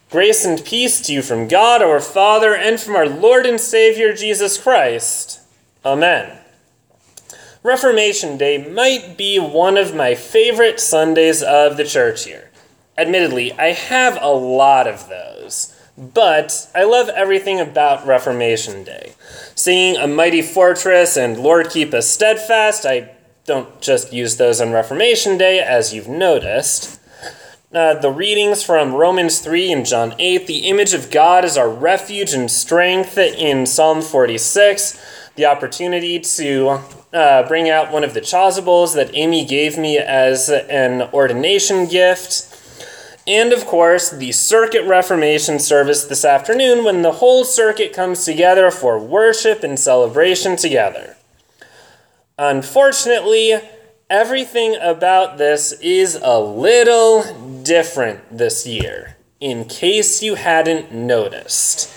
Grace and peace to you from God our Father and from our Lord and Savior Jesus Christ. Amen. Reformation Day might be one of my favorite Sundays of the church year. Admittedly, I have a lot of those, but I love everything about Reformation Day. Singing A Mighty Fortress and Lord Keep Us Steadfast, I don't just use those on Reformation Day, as you've noticed. The readings from Romans 3 and John 8, the image of God is our refuge and strength in Psalm 46, the opportunity to bring out one of the chasubles that Amy gave me as an ordination gift, and of course the Circuit Reformation service this afternoon when the whole circuit comes together for worship and celebration together. Unfortunately, everything about this is a little different this year, in case you hadn't noticed.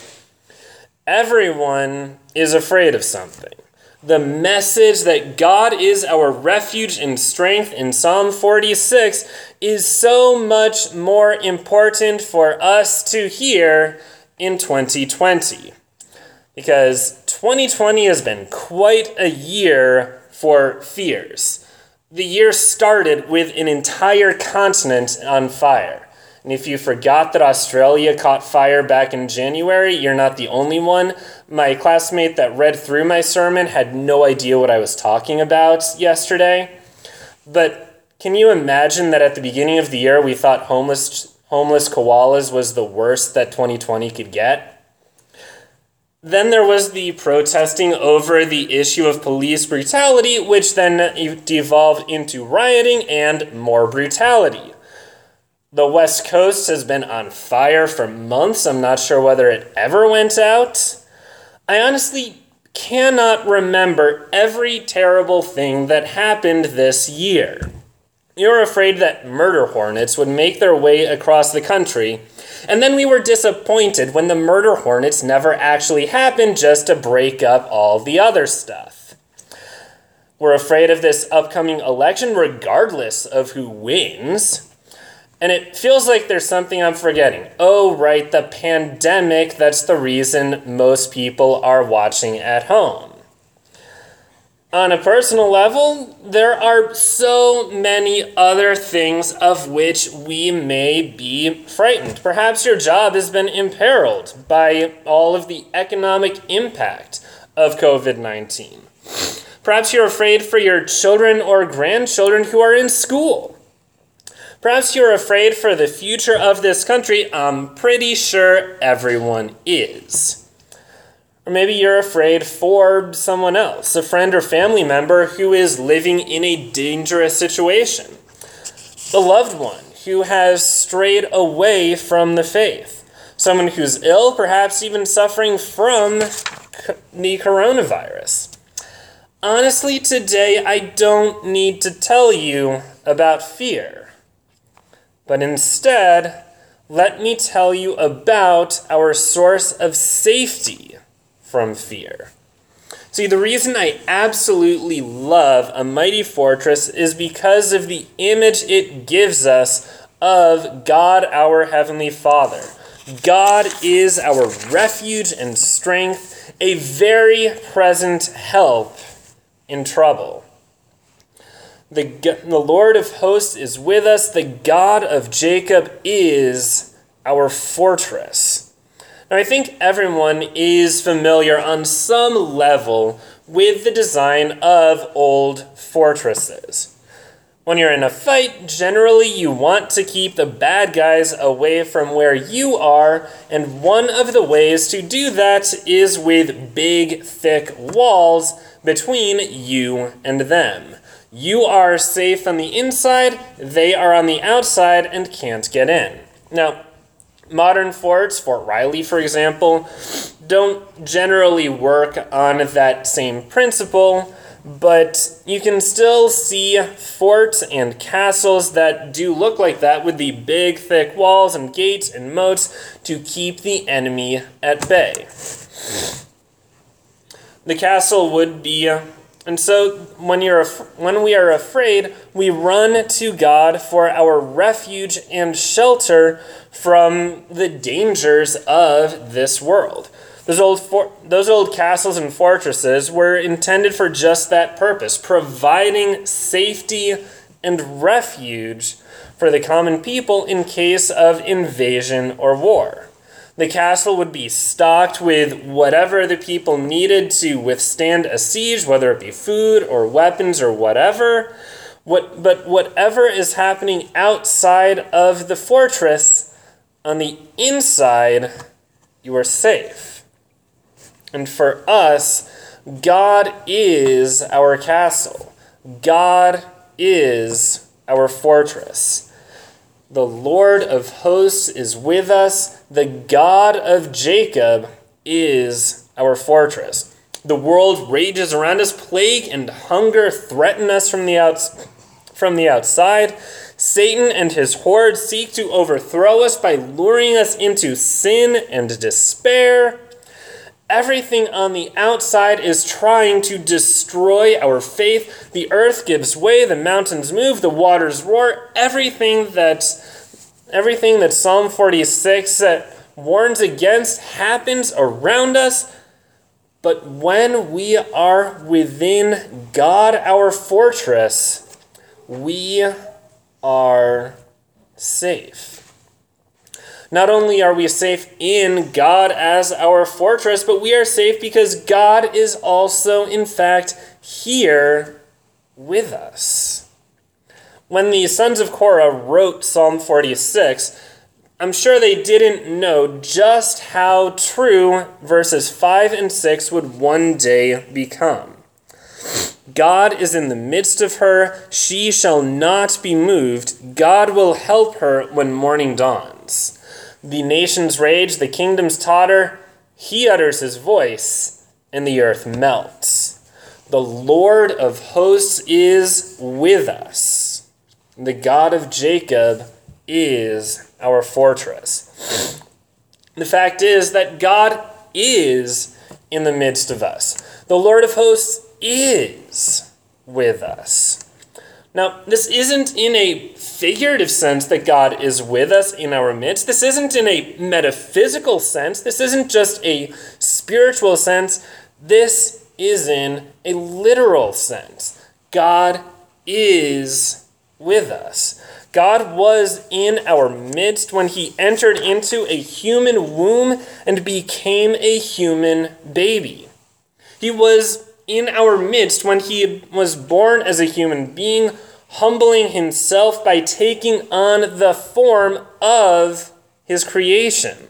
Everyone is afraid of something. The message that God is our refuge and strength in Psalm 46 is so much more important for us to hear in 2020. Because 2020 has been quite a year for fears. The year started with an entire continent on fire. And if you forgot that Australia caught fire back in January, you're not the only one. My classmate that read through my sermon had no idea what I was talking about yesterday. But can you imagine that at the beginning of the year we thought homeless koalas was the worst that 2020 could get? Then there was the protesting over the issue of police brutality, which then devolved into rioting and more brutality. The West Coast has been on fire for months. I'm not sure whether it ever went out. I honestly cannot remember every terrible thing that happened this year. You're afraid that murder hornets would make their way across the country, and then we were disappointed when the murder hornets never actually happened just to break up all the other stuff. We're afraid of this upcoming election regardless of who wins. And it feels like there's something I'm forgetting. Oh, right, the pandemic. That's the reason most people are watching at home. On a personal level, there are so many other things of which we may be frightened. Perhaps your job has been imperiled by all of the economic impact of COVID-19. Perhaps you're afraid for your children or grandchildren who are in school. Perhaps you're afraid for the future of this country. I'm pretty sure everyone is. Or maybe you're afraid for someone else, a friend or family member who is living in a dangerous situation. A loved one who has strayed away from the faith. Someone who's ill, perhaps even suffering from the coronavirus. Honestly, today I don't need to tell you about fear. But instead, let me tell you about our source of safety from fear. See, the reason I absolutely love A Mighty Fortress is because of the image it gives us of God our Heavenly Father. God is our refuge and strength, a very present help in trouble. The Lord of hosts is with us. The God of Jacob is our fortress. Now, I think everyone is familiar on some level with the design of old fortresses. When you're in a fight, generally you want to keep the bad guys away from where you are, and one of the ways to do that is with big, thick walls between you and them. You are safe on the inside, they are on the outside and can't get in. Now, modern forts, Fort Riley for example, don't generally work on that same principle, but you can still see forts and castles that do look like that with the big thick walls and gates and moats to keep the enemy at bay. The castle would be And so when we are afraid, we run to God for our refuge and shelter from the dangers of this world. Those old castles and fortresses were intended for just that purpose, providing safety and refuge for the common people in case of invasion or war. The castle would be stocked with whatever the people needed to withstand a siege, whether it be food or weapons or whatever. But whatever is happening outside of the fortress, on the inside, you are safe. And for us, God is our castle. God is our fortress. The Lord of hosts is with us. The God of Jacob is our fortress. The world rages around us. Plague and hunger threaten us from the outside. Satan and his horde seek to overthrow us by luring us into sin and despair. Everything on the outside is trying to destroy our faith. The earth gives way, the mountains move, the waters roar. Everything that Psalm 46 warns against happens around us. But when we are within God, our fortress, we are safe. Not only are we safe in God as our fortress, but we are safe because God is also, in fact, here with us. When the sons of Korah wrote Psalm 46, I'm sure they didn't know just how true verses 5 and 6 would one day become. God is in the midst of her. She shall not be moved. God will help her when morning dawns. The nations rage, the kingdoms totter. He utters his voice, and the earth melts. The Lord of hosts is with us. The God of Jacob is our fortress. The fact is that God is in the midst of us. The Lord of hosts is with us. Now, this isn't in a figurative sense that God is with us in our midst. This isn't in a metaphysical sense. This isn't just a spiritual sense. This is in a literal sense. God is with us. God was in our midst when he entered into a human womb and became a human baby. He was in our midst when he was born as a human being, humbling himself by taking on the form of his creation.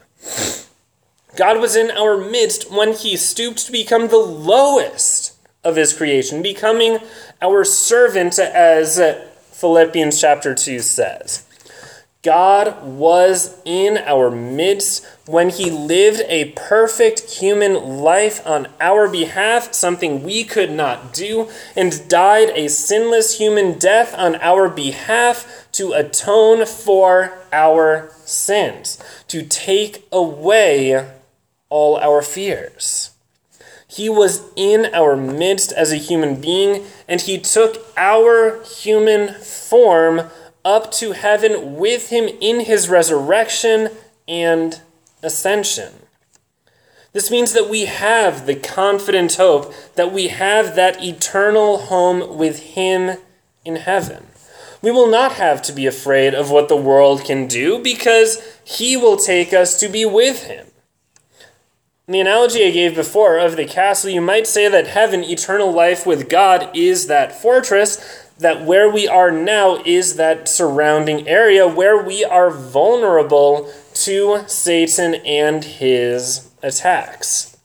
God was in our midst when he stooped to become the lowest of his creation, becoming our servant, as Philippians chapter 2 says. God was in our midst when he lived a perfect human life on our behalf, something we could not do, and died a sinless human death on our behalf to atone for our sins, to take away all our fears. He was in our midst as a human being, and he took our human form up to heaven with him in his resurrection and ascension. This means that we have the confident hope that we have that eternal home with him in heaven. We will not have to be afraid of what the world can do because he will take us to be with him. In the analogy I gave before of the castle, you might say that heaven, eternal life with God, is that fortress, that where we are now is that surrounding area where we are vulnerable to Satan and his attacks.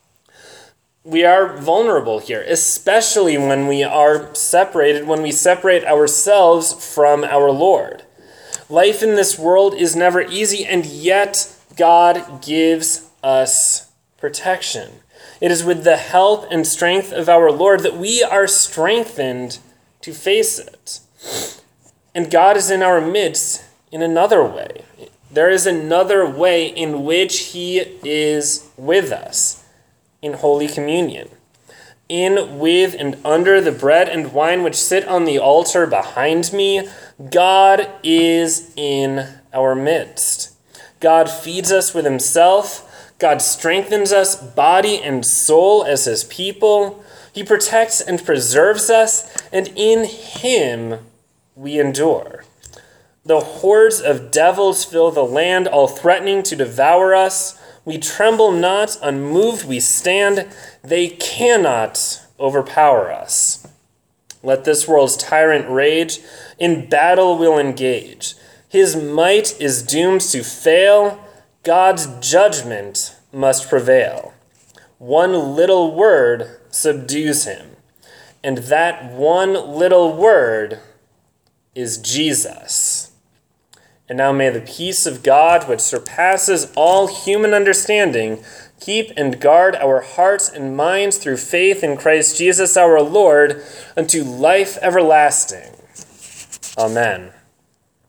We are vulnerable here, especially when we are separated, when we separate ourselves from our Lord. Life in this world is never easy, and yet God gives us protection. It is with the help and strength of our Lord that we are strengthened to face it. And God is in our midst in another way. There is another way in which he is with us in Holy Communion. in, with, and under the bread and wine which sit on the altar behind me, God is in our midst. God feeds us with himself. God strengthens us body and soul as his people. He protects and preserves us, and in him we endure. The hordes of devils fill the land, all threatening to devour us. We tremble not, unmoved we stand. They cannot overpower us. Let this world's tyrant rage. In battle we'll engage. His might is doomed to fail. God's judgment must prevail. One little word subdues him, and that one little word is Jesus. And now may the peace of God, which surpasses all human understanding, keep and guard our hearts and minds through faith in Christ Jesus our Lord unto life everlasting. Amen.